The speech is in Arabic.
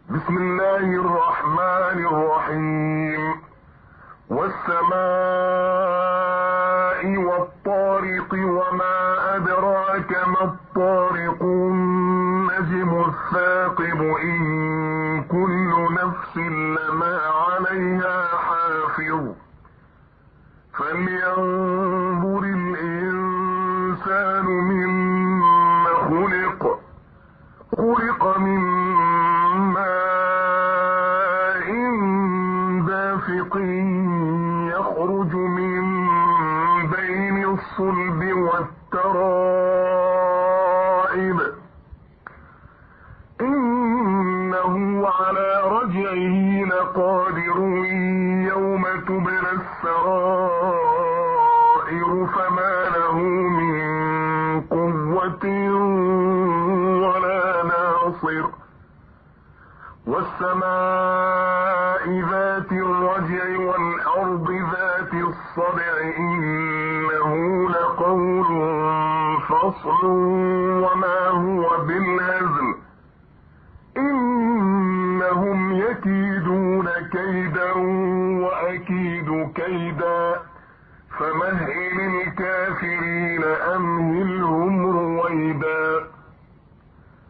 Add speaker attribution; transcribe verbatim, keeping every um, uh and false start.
Speaker 1: بسم الله الرحمن الرحيم. والسماء والطارق وما أدراك ما الطارق النجم الثاقب إن كل نفس لما عليها حافظ فلينظر الإنسان مما خلق خلق من ماء دافق يخرج من بين الصلب والترائب إنه على رجعه لقادر يوم تبلى السرائر فما له من قوة ولا ناصر. والسماء ذات الرجع والأرض ذات الصدع إنه لقول فصل وما هو بالهزل إنهم يكيدون كيدا وأكيد كيدا فمهل الكافرين أمهلهم رويدا.